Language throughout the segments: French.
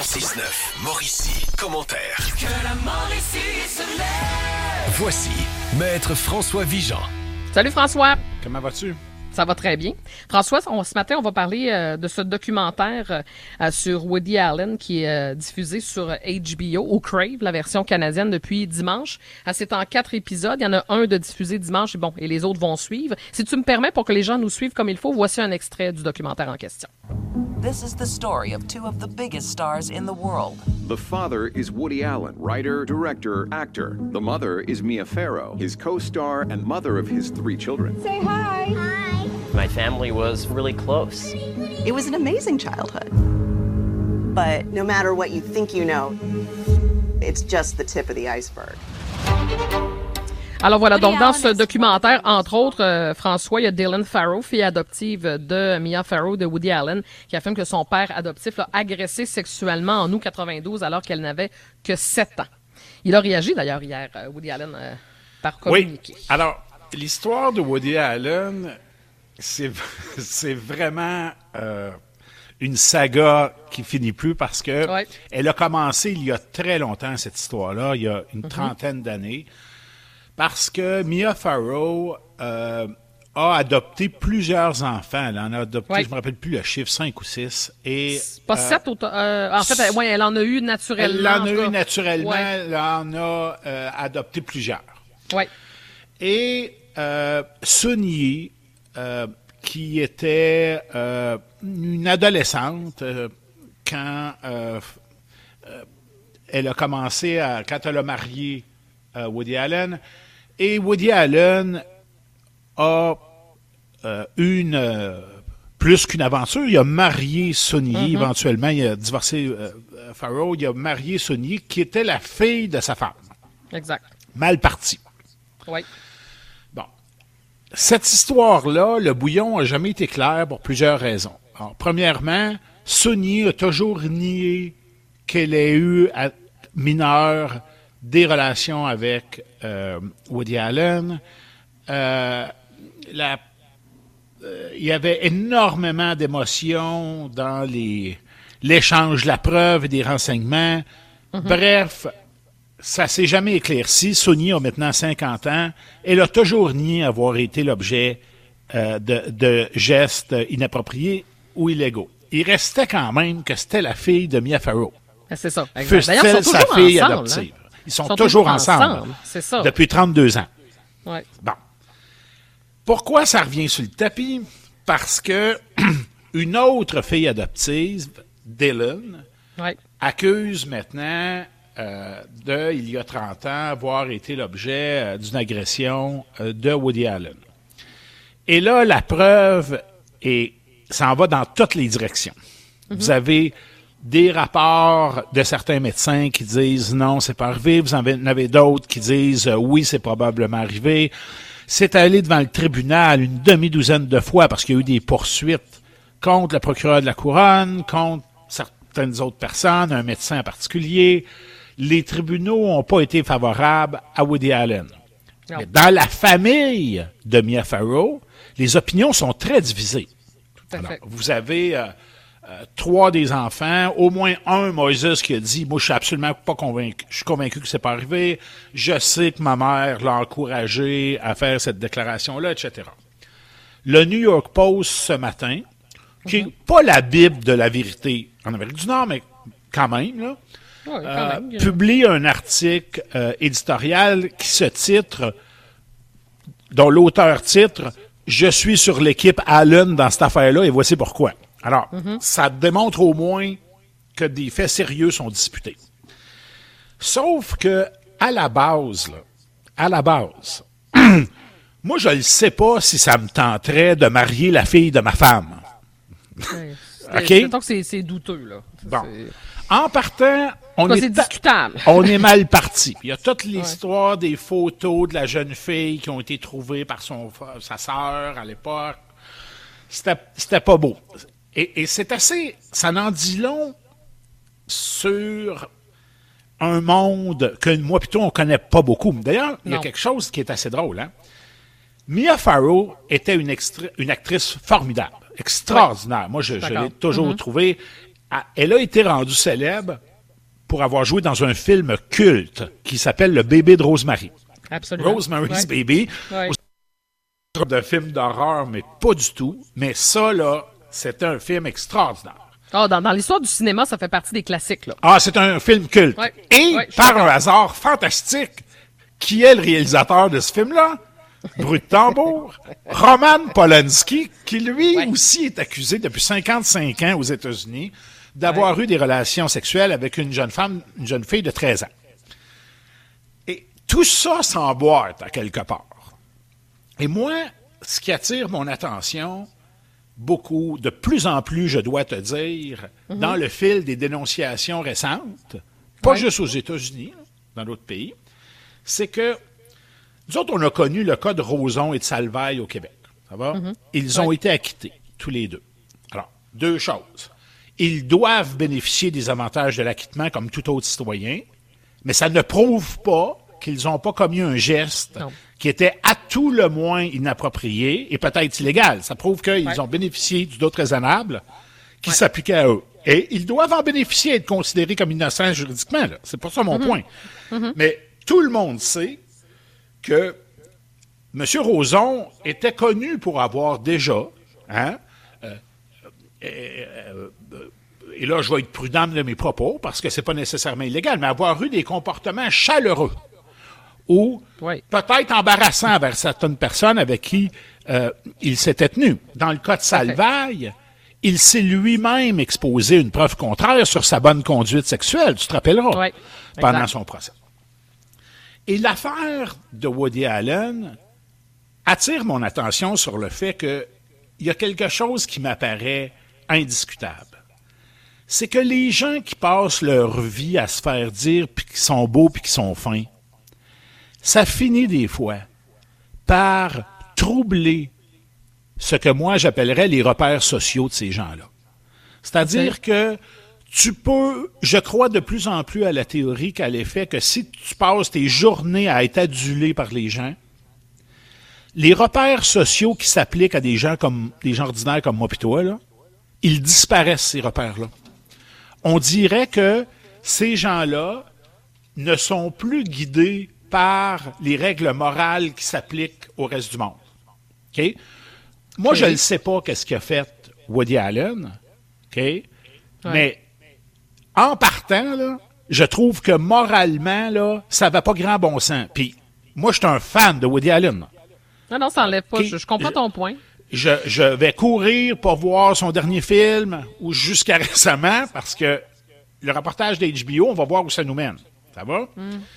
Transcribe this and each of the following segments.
106.9, Mauricie, commentaire. Que la Mauricie se lève. Voici Maître François Vigeant. Salut François. Comment vas-tu? Ça va très bien. François, ce matin, on va parler de ce documentaire sur Woody Allen qui est diffusé sur HBO ou Crave, la version canadienne, depuis dimanche. C'est en 4 épisodes. Il y en a un de diffusé dimanche et les autres vont suivre. Si tu me permets, pour que les gens nous suivent comme il faut, voici un extrait du documentaire en question. This is the story of two of the biggest stars in the world. The father is Woody Allen, writer, director, actor. The mother is Mia Farrow, his co-star and mother of his 3 children. Say hi. Hi. My family was really close. It was an amazing childhood. But no matter what you think you know, it's just the tip of the iceberg. Alors voilà, donc dans ce documentaire, entre autres, François, il y a Dylan Farrow, fille adoptive de Mia Farrow, de Woody Allen, qui affirme que son père adoptif l'a agressée sexuellement en août 92 alors qu'elle n'avait que 7 ans. Il a réagi d'ailleurs hier, Woody Allen, par communiqué. Oui, alors, l'histoire de Woody Allen, c'est vraiment une saga qui finit plus parce que elle a commencé il y a très longtemps, cette histoire-là, il y a une trentaine d'années. Parce que Mia Farrow a adopté plusieurs enfants. Elle en a adopté, je me rappelle plus le chiffre, 5 ou 6. Et, pas 7 en fait, elle en a eu naturellement. Elle en a eu naturellement, elle en a adopté plusieurs. Oui. Et Sunny, qui était une adolescente quand elle a commencé, quand elle a marié Woody Allen. Et Woody Allen a plus qu'une aventure. Il a marié Sunny, éventuellement. Il a divorcé Farrow. Il a marié Sunny, qui était la fille de sa femme. Exact. Mal parti. Oui. Bon. Cette histoire-là, le bouillon n'a jamais été clair pour plusieurs raisons. Alors, premièrement, Sunny a toujours nié qu'elle ait eu, mineure, des relations avec Woody Allen. Il y avait énormément d'émotions dans l'échange de la preuve et des renseignements. Bref, ça s'est jamais éclairci. Sunny a maintenant 50 ans. Elle a toujours nié avoir été l'objet de gestes inappropriés ou illégaux. Il restait quand même que c'était la fille de Mia Farrow. C'est ça. Fût-elle D'ailleurs, ils sont sa toujours fille ensemble, adoptive. Hein? Ils sont toujours ensemble. C'est ça. Depuis 32 ans. Ouais. Bon. Pourquoi ça revient sur le tapis? Parce que une autre fille adoptive, Dylan, accuse maintenant il y a 30 ans, avoir été l'objet d'une agression de Woody Allen. Et là, la preuve s'en va dans toutes les directions. Vous avez des rapports de certains médecins qui disent non, c'est pas arrivé. Vous en avez d'autres qui disent oui, c'est probablement arrivé. C'est allé devant le tribunal une demi-douzaine de fois parce qu'il y a eu des poursuites contre le procureur de la Couronne, contre certaines autres personnes, un médecin en particulier. Les tribunaux n'ont pas été favorables à Woody Allen. Mais dans la famille de Mia Farrow, les opinions sont très divisées. Tout à fait. Vous avez 3 des enfants, au moins un, Moïse, qui a dit « Moi, je suis absolument pas convaincu. Je suis convaincu que c'est pas arrivé. Je sais que ma mère l'a encouragé à faire cette déclaration-là, etc. » Le New York Post, ce matin, qui n'est pas la Bible de la vérité en Amérique du Nord, mais quand même, là, publie un article éditorial qui se titre, dont l'auteur titre « Je suis sur l'équipe Allen dans cette affaire-là et voici pourquoi ». Alors, ça démontre au moins que des faits sérieux sont disputés. Sauf que, à la base, moi, je ne sais pas si ça me tenterait de marier la fille de ma femme. OK? Mettons que c'est douteux, là. Bon. En partant, c'est discutable. On est mal parti. Il y a toute l'histoire des photos de la jeune fille qui ont été trouvées par sa sœur à l'époque. C'était pas beau. Et c'est assez... Ça n'en dit long sur un monde que moi, plutôt, on connaît pas beaucoup. D'ailleurs, il y a quelque chose qui est assez drôle. Hein? Mia Farrow était une actrice formidable, extraordinaire. Moi, je l'ai toujours trouvée. elle a été rendue célèbre pour avoir joué dans un film culte qui s'appelle Le bébé de Rosemary. Absolument. Rosemary's Baby. Ouais. De film d'horreur, mais pas du tout. Mais ça, là, c'était un film extraordinaire. Oh, dans l'histoire du cinéma, ça fait partie des classiques, là. Ah, c'est un film culte. Ouais. Et, Ouais, par un hasard fantastique, qui est le réalisateur de ce film-là? Bruit de tambour. Roman Polanski, qui lui aussi est accusé depuis 55 ans aux États-Unis d'avoir eu des relations sexuelles avec une jeune fille de 13 ans. Et tout ça s'emboîte à quelque part. Et moi, ce qui attire mon attention beaucoup, de plus en plus, je dois te dire, dans le fil des dénonciations récentes, pas juste aux États-Unis, dans d'autres pays, c'est que nous autres, on a connu le cas de Roson et de Salvaille au Québec. Ça va? Ils ont été acquittés, tous les deux. Alors, deux choses. Ils doivent bénéficier des avantages de l'acquittement comme tout autre citoyen, mais ça ne prouve pas qu'ils n'ont pas commis un geste qui était à tout le moins inapproprié et peut-être illégal. Ça prouve qu'ils ont bénéficié du doute raisonnable qui s'appliquait à eux. Et ils doivent en bénéficier et être considérés comme innocents juridiquement. Là. C'est pas ça mon point. Mais tout le monde sait que M. Roson était connu pour avoir déjà, et là, je vais être prudent de mes propos parce que c'est pas nécessairement illégal, mais avoir eu des comportements chaleureux ou peut-être embarrassants vers certaines personnes avec qui il s'était tenu. Dans le cas de Salvaille, il s'est lui-même exposé une preuve contraire sur sa bonne conduite sexuelle, tu te rappelleras, pendant son procès. Et l'affaire de Woody Allen attire mon attention sur le fait qu'il y a quelque chose qui m'apparaît indiscutable. C'est que les gens qui passent leur vie à se faire dire puis qui sont beaux puis qui sont fins, ça finit des fois par troubler ce que moi j'appellerais les repères sociaux de ces gens-là. C'est-à-dire que tu peux, je crois de plus en plus à la théorie qu'à l'effet que si tu passes tes journées à être adulé par les gens, les repères sociaux qui s'appliquent à des gens ordinaires comme moi pis toi, là, ils disparaissent, ces repères-là. On dirait que ces gens-là ne sont plus guidés par les règles morales qui s'appliquent au reste du monde. Okay? Moi, je ne sais pas qu'est-ce qu'a fait Woody Allen, mais en partant, là, je trouve que moralement, là, ça va pas grand bon sens. Puis, moi, je suis un fan de Woody Allen. Non, ça enlève pas. Je comprends ton point. Je vais courir pour voir son dernier film, ou jusqu'à récemment, parce que le reportage d'HBO, on va voir où ça nous mène. Ça va?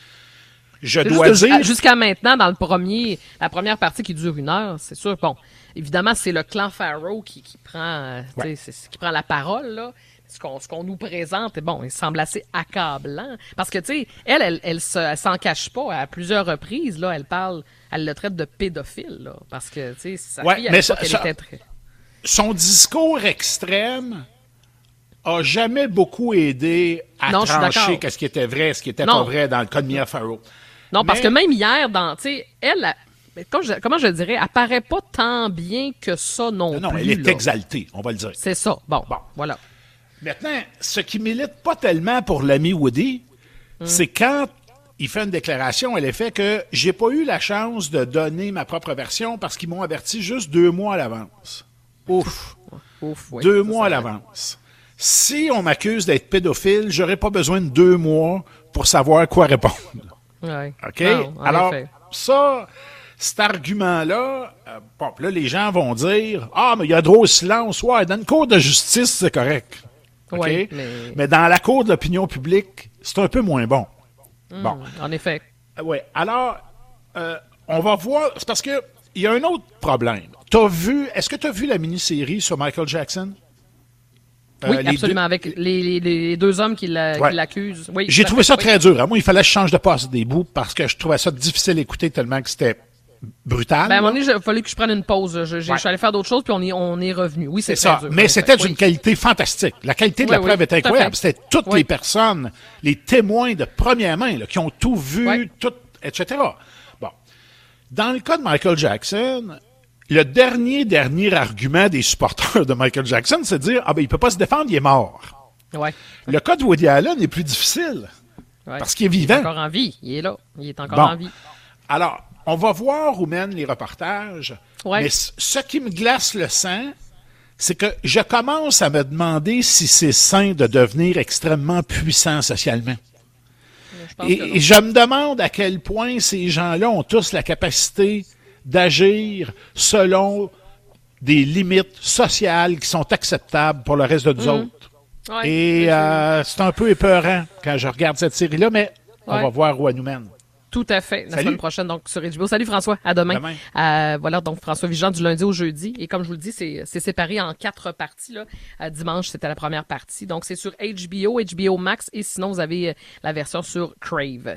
Je dois dire... Jusqu'à maintenant, dans la première partie qui dure 1 heure, c'est sûr. Bon, évidemment, c'est le clan Farrow qui prend la parole, là. Ce qu'on nous présente, bon, il semble assez accablant. Parce que, tu sais, elle s'en cache pas. À plusieurs reprises, là, elle le traite de pédophile, là. Parce que, tu sais, sa fille, elle était très... Son discours extrême a jamais beaucoup aidé à trancher qu'est-ce qui était vrai, ce qui était pas vrai dans le cas de Mia Farrow. Non, parce que même hier, tu sais, comment je dirais, elle paraît pas tant bien que ça non plus. Non, elle est exaltée, on va le dire. C'est ça. Bon, voilà. Maintenant, ce qui milite pas tellement pour l'ami Woody, c'est quand il fait une déclaration à l'effet que j'ai pas eu la chance de donner ma propre version parce qu'ils m'ont averti juste 2 mois à l'avance. Ouf, 2 mois à l'avance. Si on m'accuse d'être pédophile, j'aurais pas besoin de 2 mois pour savoir quoi répondre. Ouais. OK? Non, alors, ça, cet argument-là, là, les gens vont dire, mais il y a trop de silence. Ouais, dans une cour de justice, c'est correct. OK? Ouais, mais dans la cour de l'opinion publique, c'est un peu moins bon. Bon. En effet. Oui. Alors, on va voir. C'est parce que il y a un autre problème. Est-ce que tu as vu la mini-série sur Michael Jackson? Oui, absolument. Avec les 2 hommes qui l'accusent. Oui, j'ai trouvé ça très dur. Moi, il fallait que je change de passe des bouts parce que je trouvais ça difficile à écouter tellement que c'était brutal. À un moment donné, il fallait que je prenne une pause. Je suis allé faire d'autres choses, puis on est revenu. Oui, c'est ça. Dur, mais c'était d'une qualité fantastique. La qualité de la preuve était incroyable. C'était toutes les personnes, les témoins de première main, là, qui ont tout vu, tout, etc. Bon. Dans le cas de Michael Jackson, le dernier argument des supporters de Michael Jackson, c'est de dire, il peut pas se défendre, il est mort. Ouais. Le cas de Woody Allen est plus difficile. Ouais. Parce qu'il est vivant. Il est encore en vie. Il est là. Il est encore en vie. Alors, on va voir où mènent les reportages. Ouais. Mais ce qui me glace le sang, c'est que je commence à me demander si c'est sain de devenir extrêmement puissant socialement. Et je me demande à quel point ces gens-là ont tous la capacité d'agir selon des limites sociales qui sont acceptables pour le reste de nous autres. Ouais, et c'est un peu épeurant quand je regarde cette série-là, mais on va voir où elle nous mène. Tout à fait. La semaine prochaine, donc, sur HBO. Salut François. À demain. Voilà, donc, François Vigeant du lundi au jeudi. Et comme je vous le dis, c'est séparé en 4 parties, là. Dimanche, c'était la première partie. Donc, c'est sur HBO, HBO Max. Et sinon, vous avez la version sur Crave.